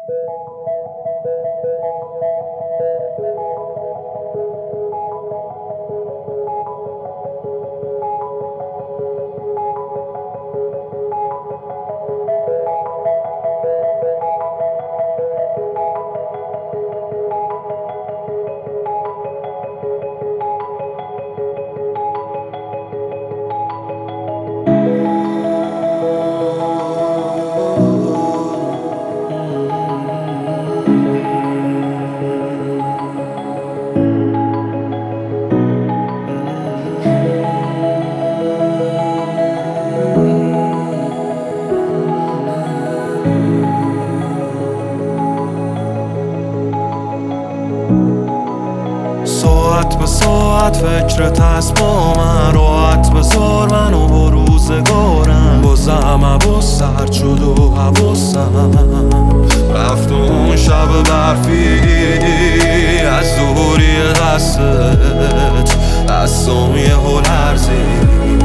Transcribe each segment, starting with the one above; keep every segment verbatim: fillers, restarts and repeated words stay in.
ساعت به ساعت فکرت هست با من، راحت بذار منو با روزگارم. بازم عباس سرد شد و حواسم رفت اون شب برفی از دوری دستت، دستم یه هل لرزید،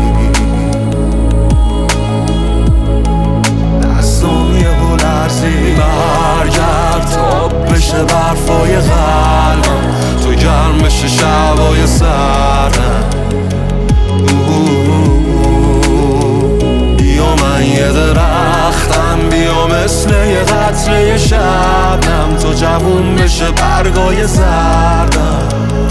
دستم یه هل لرزید. برگرد تا بشه برفای قلبم، تو گرم بشه شبای سردم. بیا من یه درختم، بیا مثل یه قطره شبنم، تو جوون بشه برگای زردم.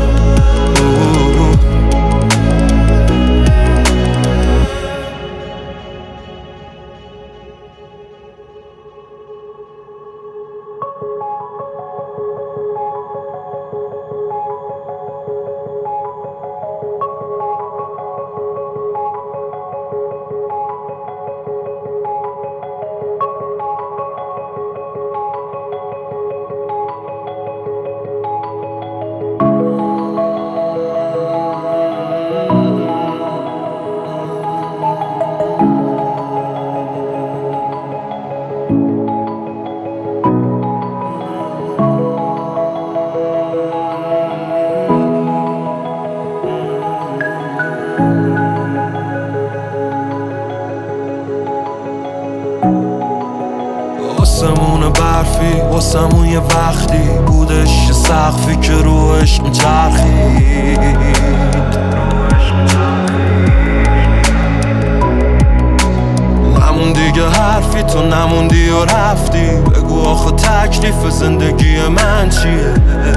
آسمون برفی واسمون یه وقتی بودش، یه سقفی که روش میچرخید. نمون دیگه حرفی، تو نموندی و رفتی. بگو آخه تکلیف زندگی من چیه؟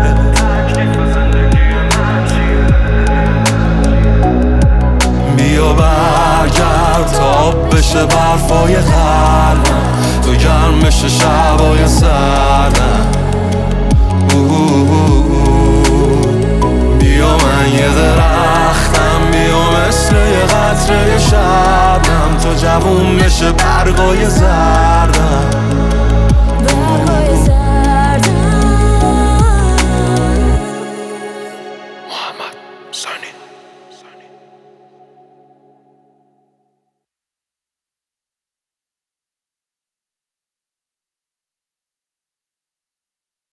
بیا برگرد تا بشه برفای قلبم، تو گرم بشه شبای سردم. بیا من یه درختم، بیا مثل یه قطره شبنم، تو جوون بشه برگای زردم.